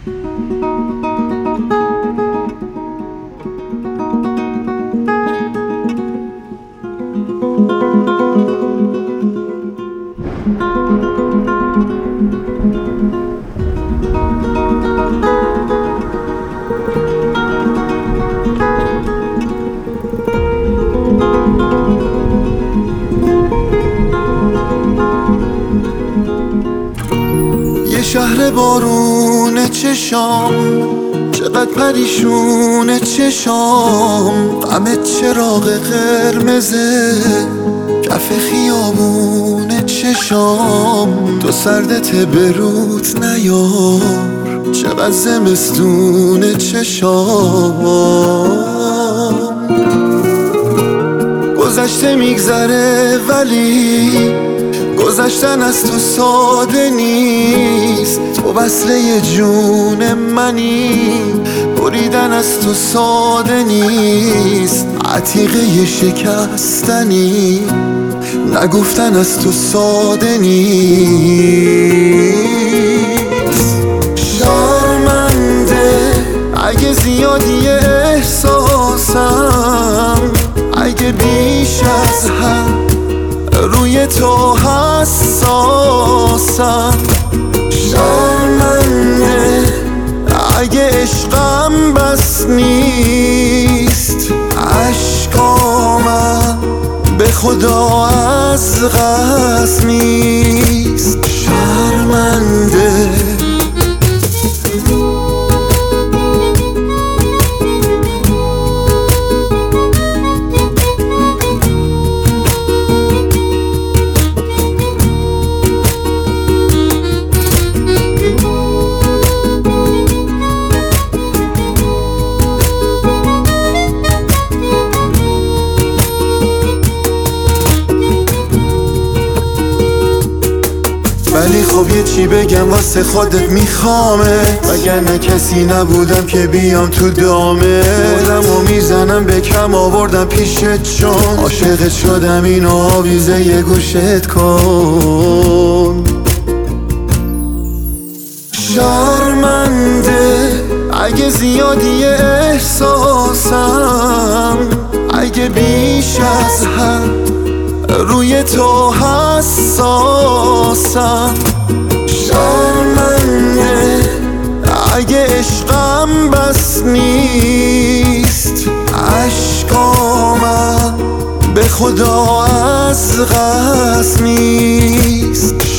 شهر بارون چشام، چقدر پریشون چشام، غم چراغ قرمزه کف خیابون چشام. تو سردت بروت نیار، چقدر زمستون چشام. گذشته میگذره ولی گذشتن از تو ساده نیست. تو وصله جون منی، بریدن از تو ساده نیست. عتیقه شکستنی، نگفتن از تو ساده نیست. شرمنده اگه زیادی احساسم، اگه بیش از حد روی تو حساسم. شرمنده اگه عشقم بس نیست. عشقامم به خدا از قصد نیست. شرمنده ولی خب یه چی بگم واسه خودت میخوامه، وگرنه کسی نبودم که بیام تو دامه. خودمو میزنم به کم آوردم پیشت چون عاشقت شدم. اینو آویزه یه گوشت کن. شرمنده اگه زیادی احساسم، اگه بیش از حد روی تو حساسم. شرمنده اگه عشقم بس نیست. عشقامم به خدا از قصد نیست.